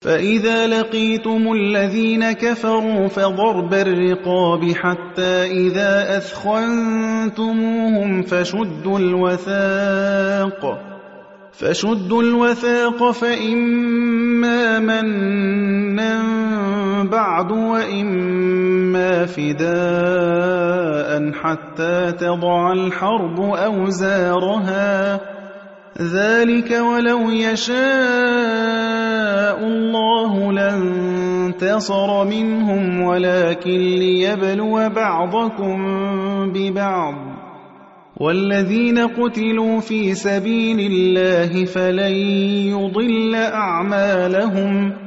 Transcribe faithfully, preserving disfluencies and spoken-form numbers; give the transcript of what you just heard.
فإذا لقيتم الذين كفروا فضرب الرقاب حتى إذا أثخنتموهم فشدوا الوثاق فشدوا الوثاق فإما منا بعد وإما فداء حتى تضع الحرب أوزارها ذلك ولو يشاء الله لانتصر منهم ولكن ليبلو بعضكم ببعض والذين قتلوا في سبيل الله فلن يضل أعمالهم